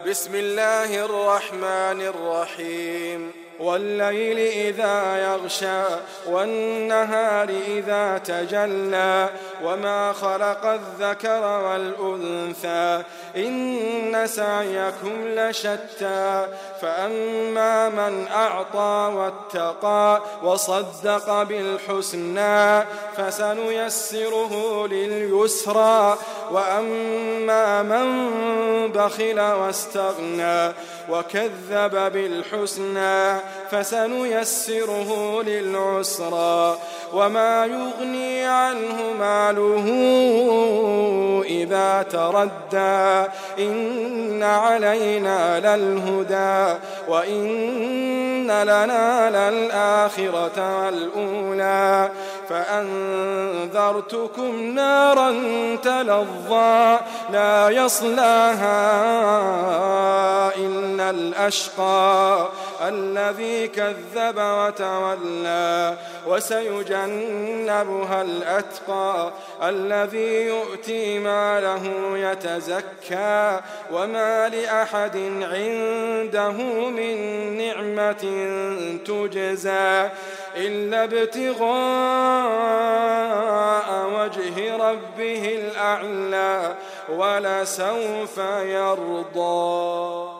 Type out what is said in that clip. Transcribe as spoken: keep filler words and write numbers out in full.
بسم الله الرحمن الرحيم والليل إذا يغشى والنهار إذا تجلى وما خلق الذكر والأنثى إن سعيكم لشتى فأما من أعطى واتقى وصدق بالحسنى فسنيسره لليسرى وأما من بخل واستغنى وكذب بالحسنى فسنيسره للعسرى وما يغني عنه ماله إذا تردى إن علينا للهدى وإن لنا للآخرة والأولى فأنذرتكم نارا تلظى لا يصلاها إلا الأشقى الذي كذب وتولى وسيجنبها الأتقى الذي يؤتي ماله يتزكى وما لأحد عنده من نعمة تجزى إلا ابتغاء وجه ربه الأعلى ولسوف يرضى.